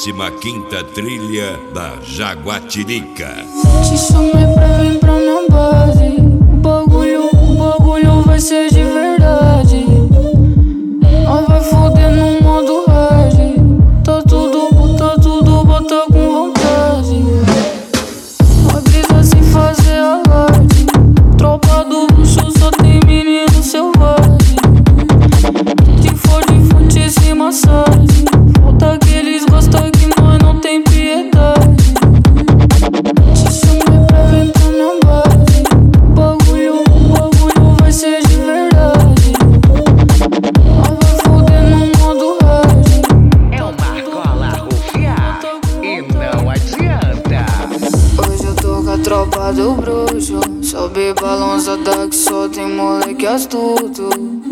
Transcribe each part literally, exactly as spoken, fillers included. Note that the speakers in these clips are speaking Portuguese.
Décima quinta trilha da Jaguatirica. Te chamei pra vir pra minha base. O bagulho, o bagulho vai ser de verdade. Nós vai foder no modo hard. Tá tudo, tá tudo, bota com vontade. Nós brisa sem fazer alarde. Tropa do luxo só tem menino selvagem. Se for de fute sem massagem, falta que eles gostam que nós não tem piedade. Te chamei pra vir pra minha base. O bagulho, o bagulho vai ser de verdade. Nós vai foder no modo hard. É uma cola rufia e não adianta. Hoje eu tô com a tropa do bruxo. Sobe balançada que só tem moleque astuto.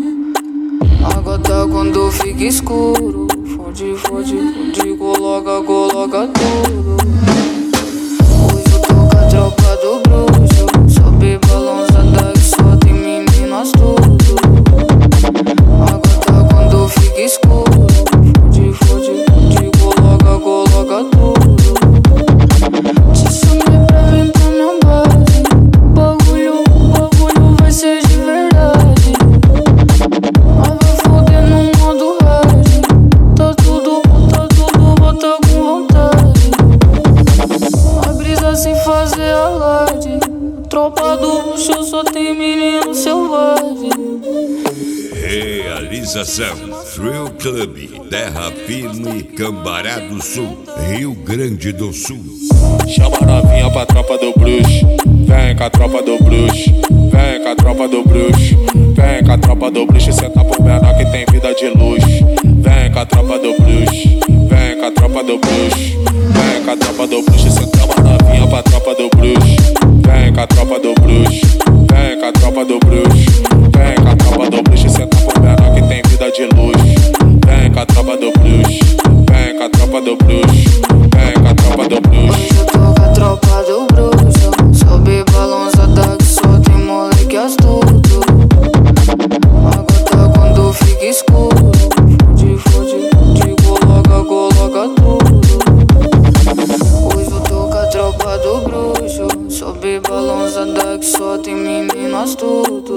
Agora quando fica escuro, fode, fode, fode, coloca, coloca tudo. Hoje eu tô com a tropa do bruxo. Sobe balançada que só tem menino astuto. Agora quando fica escuro, fode, fode, fode, coloca, coloca tudo. Te chamei pra vir pra minha base. O bagulho, o bagulho vai ser de verdade. Nós vai foder no modo hard. Tá tudo, tá tudo, bota com vontade. Nós brisa sem fazer alarde. Tropa do luxo só tem menino selvagem. Realização: Thrill Club, Terra Firme, Cambará do Sul, Rio Grande do Sul. Chama a novinha pra tropa do bruxo. Vem com a tropa do bruxo. Vem com a tropa do bruxo. Vem com a tropa do bruxo. Senta por menor que tem vida de luxo. Vem com a tropa do bruxo. Vem com a tropa do bruxo. Vem com a tropa do bruxo. Senta a novinha pra tropa do bruxo. Vem com a tropa do bruxo. Vem com a tropa do bruxo. Vem com a tropa do bruxo. Senta por menor que tem vida de luxo. Vem com a tropa do bruxo. Vem com a tropa do bruxo. Vem com a tropa do bruxo. Hoje eu tô com a tropa do bruxo. Sobe balançada que só tem moleque astuto. Agora quando fica escuro, fode, fode, fode, coloca, coloca tudo. Hoje eu tô com a tropa do bruxo. Sobe balançada que só tem menino astuto.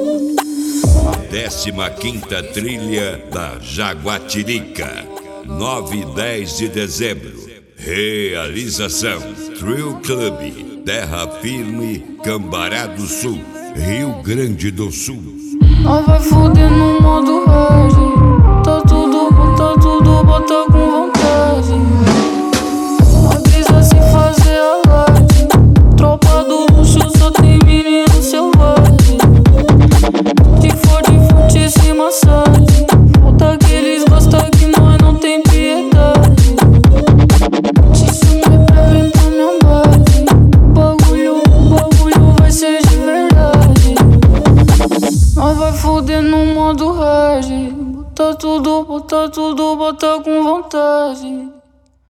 Décima quinta trilha da Jaguatirica, nove e dez de dezembro. Realização: Thrill Club, Terra Firme, Cambará do Sul, Rio Grande do Sul. Nós vai foder no modo hard. Tá tudo, tá tudo, bota com vontade. Nós brisa sem fazer alarde. Tropa do luxo só tem menino selvagem. Se for de fute sem massagem, falta que eles gostam que nós não tem piedade. Te chamei pra vir pra minha base. O bagulho, o bagulho vai ser de verdade. Nós vai foder no modo hard. Bota tudo, bota tudo, bota com vontade.